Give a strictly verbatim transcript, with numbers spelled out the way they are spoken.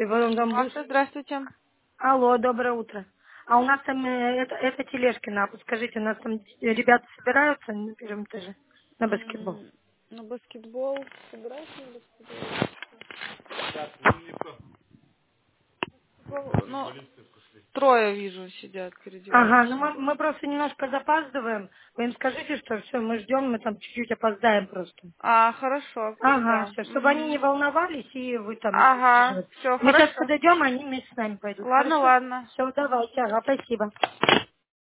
Здравствуйте, Волгамбус. Маша, здравствуйте. Алло, доброе утро. А у нас там э, это, это тележкина. Скажите, у нас там ребята собираются на первом этаже на баскетбол? М, На баскетбол. Собираешься на баскетбол? Баскетбол, Ну, трое вижу сидят, Ага, ну переодеваются. мы, мы просто немножко запаздываем. Вы им скажите, что все, мы ждем, мы там чуть-чуть опоздаем просто. А, хорошо, Ага, передам. все, чтобы они не Мгм. волновались, и вы там не Ага, переживайте. все, Мы сейчас хорошо. подойдем, они вместе с нами пойдут. Ладно, Хорошо? ладно. Все, давайте, ага, спасибо.